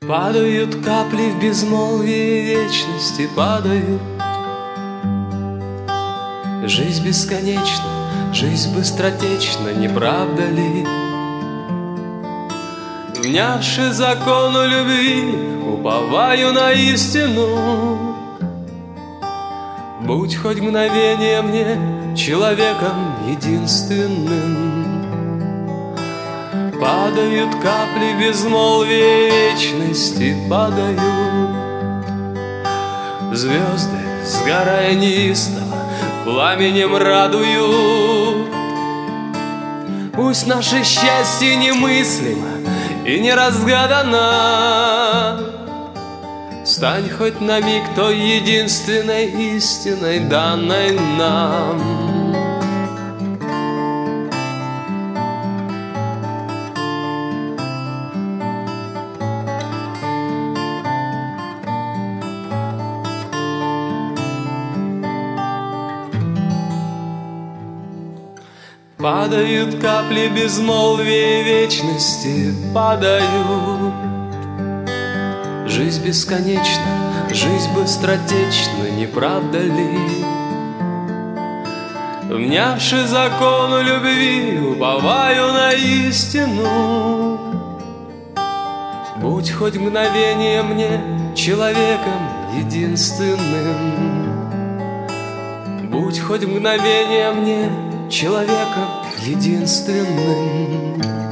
Падают капли в безмолвие вечности, падают. Жизнь бесконечна, жизнь быстротечна, не правда ли? Внявши закону любви, уповаю на истину. Будь хоть мгновение мне человеком единственным. Падают капли безмолвия вечности, падают. Звезды, сгорая неистово, пламенем радуют. Пусть наше счастье немыслимо и неразгадано. Стань хоть на миг той единственной истиной, данной нам. Падают капли безмолвия вечности, падают. Жизнь бесконечна, жизнь быстротечна, не правда ли? Внявши закону любви, уповаю на истину. Будь хоть мгновение мне человеком единственным. Будь хоть мгновение мне человеком единственным.